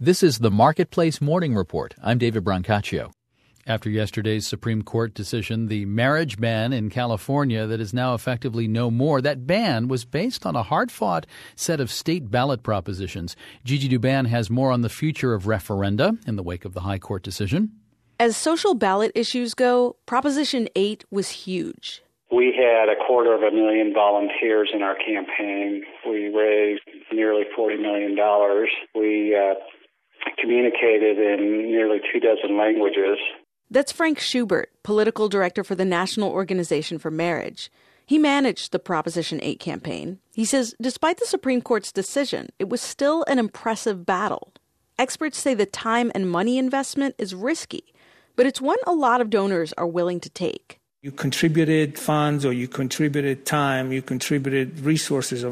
This is the Marketplace Morning Report. I'm David Brancaccio. After yesterday's Supreme Court decision, the marriage ban in California that is now effectively no more, that ban was based on a hard-fought set of state ballot propositions. Gigi Douban has more on the future of referenda in the wake of the High Court decision. As social ballot issues go, Proposition 8 was huge. We had 250,000 volunteers in our campaign. We raised nearly $40 million. We communicated in nearly 24 languages. That's Frank Schubert, political director for the National Organization for Marriage. He managed the Proposition 8 campaign. He says despite the Supreme Court's decision, it was still an impressive battle. Experts say the time and money investment is risky, but it's one a lot of donors are willing to take. You contributed funds or you contributed time, you contributed resources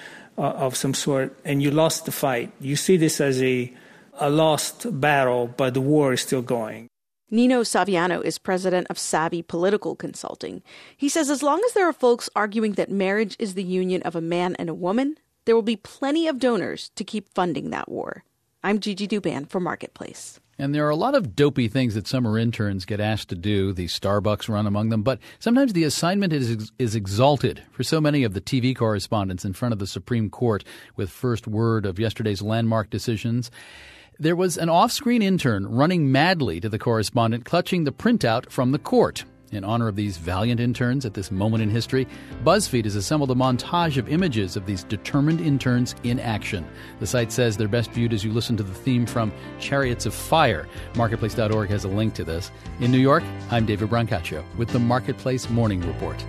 of some sort, and you lost the fight. You see this as a lost battle, but the war is still going. Nino Saviano is president of Savvy Political Consulting. He says as long as there are folks arguing that marriage is the union of a man and a woman, there will be plenty of donors to keep funding that war. I'm Gigi Douban for Marketplace. And there are a lot of dopey things that summer interns get asked to do, the Starbucks run among them, but sometimes the assignment is exalted. For so many of the TV correspondents in front of the Supreme Court with first word of yesterday's landmark decisions, there was an off-screen intern running madly to the correspondent, clutching the printout from the court. In honor of these valiant interns at this moment in history, BuzzFeed has assembled a montage of images of these determined interns in action. The site says they're best viewed as you listen to the theme from Chariots of Fire. Marketplace.org has a link to this. In New York, I'm David Brancaccio with the Marketplace Morning Report.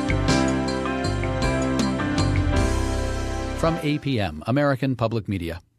From APM, American Public Media.